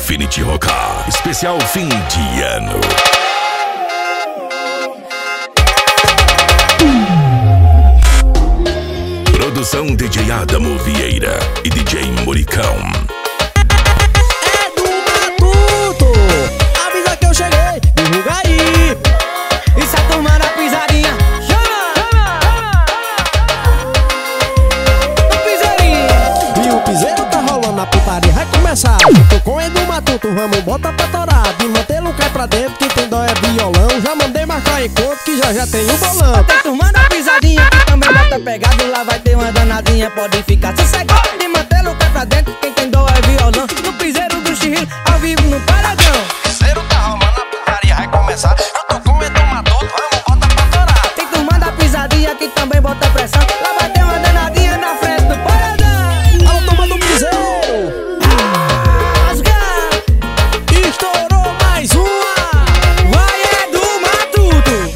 Infinity Rocar, especial fim de ano. Produção DJ Adamo Vieira e DJ Moricão. É do Matuto, avisa que eu cheguei, divulga aí. Isso é tomando a pisadinha, o piseirinho. E o piseiro tá rolando, a putaria vai começar. Eu tô com Edu Matuto, vamos botar pra torar. De mantê-lo cai pra dentro, quem tem dó é violão. Já mandei marcar encontro que já tem o bolão. Tá turmando a pisadinha, que também bota pegado. Lá vai ter uma danadinha, pode ficar sossegado. De mantê-lo cai pra dentro, quem tem dó é violão. No piseiro do Chirrilo, ao vivo no paredão. O piseiro tá rolando, a putaria vai começar. Eu tô com Edu Matuto, vamos botar pra torar. Tem turmando a pisadinha, que também bota pressão. Lá vai ter uma danadinha na frente do paredão. Alô, toma do piseiro. Rasga. Estourou mais uma. Vai Edu Matuto.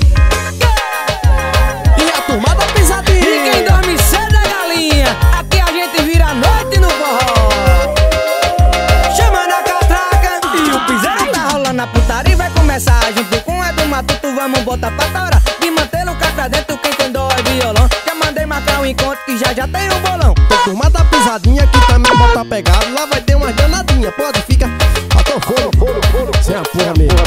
E a turma da pisadinha. E quem dorme cedo é galinha. Aqui a gente vira a noite no forró. Chamando a catraca. E o piseiro tá rolando, a putaria vai começar. Junto com Edu Matuto, vamos botar pra torar. De mantê-lo cá pra dentro, quem tem dó é violão. Já mandei marcar um encontro que já tem o bolão. Tem turma da pisadinha que também bota pegado. Lá vai ter umas danadinhas, pode ficar. Até o foro, sem a porra mesmo.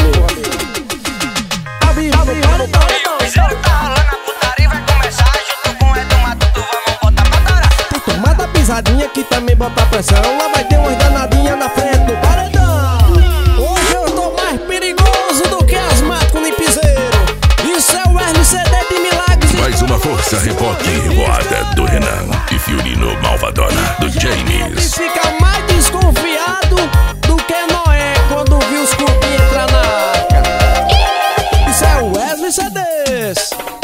O piseiro tá rolando, a putaria vai começar. Junto com Edu Matuto, vamos botar pra torar. Tem turma da pisadinha que também bota pressão. Lá vai ter umas danadinhas na frente do paredão. Hoje eu tô mais perigoso do que asmático nem piseiro. Isso é o RCD de Milagres. Mais uma força reboque revoada do Renan e Fiorino Malvadona do E James. fica mais desconfiado do que Noé quando viu os cupim entrar na arca. Isso é o Wesley CDs.